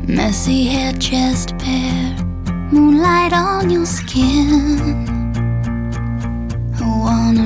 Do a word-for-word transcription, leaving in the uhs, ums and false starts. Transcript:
Messy hair, chest bare, moonlight on your skin. I wanna